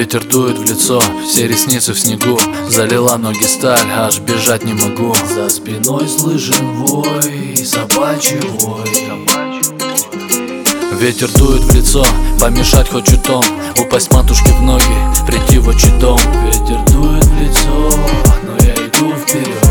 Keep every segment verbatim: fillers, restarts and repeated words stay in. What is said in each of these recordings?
Ветер дует в лицо, все ресницы в снегу. Залила ноги сталь, аж бежать не могу. За спиной слышен вой, собачий вой. Ветер дует в лицо, помешать хочет он. Упасть матушке в ноги, прийти в отчий дом. Ветер дует в лицо, но я иду вперед.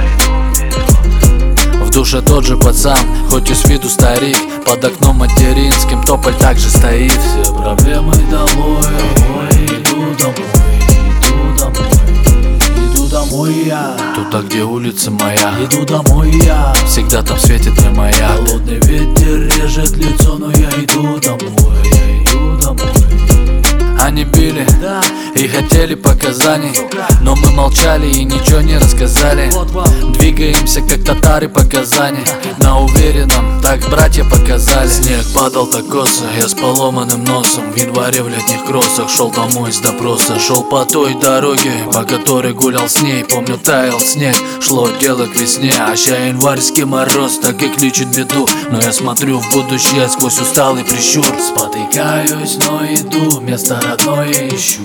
В душе тот же пацан, хоть и с виду старик. Под окном материнским тополь также стоит. Все проблемы долой, ой, иду домой, иду домой, иду домой я. Туда, где улица моя, иду домой я. Всегда там светит мне маяк. Холодный ветер режет лицо, но я иду домой, я иду домой. Они били, Да, и хотели показаний, но мы молчали и ничего не рассказали. вот вам. Двигаемся, как татары по Казани. На уверенном, так братья показали. Снег падал так косо, я с поломанным носом. В январе в летних кроссах шел домой с допроса. Шел по той дороге, по которой гулял с ней. Помню, таял снег, шло дело к весне. А ща январский мороз так и кличет беду. Но я смотрю в будущее сквозь усталый прищур. Спотыкаюсь, но иду, место родное ищу.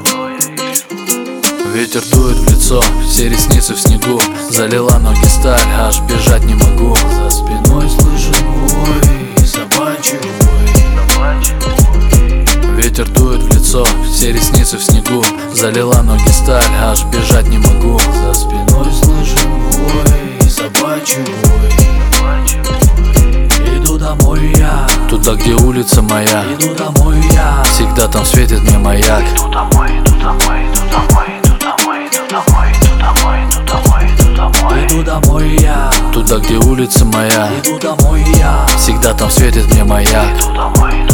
Ветер дует в лицо, все ресницы в снегу. Залила ноги сталь, аж бежать не могу. За спиной слышен вой, собачий вой. Ветер дует в лицо, все ресницы в снегу. Залила ноги сталь, аж бежать не могу. За спиной слышен вой, собачий вой. Иду домой я, Туда, где улица моя, иду домой я. всегда там светит мне маяк. Иду домой, иду домой, иду домой, иду домой, иду домой, иду домой, иду домой, иду домой. Иду домой я, Туда, где улица моя, иду домой я. всегда там светит мне маяк. Иду домой,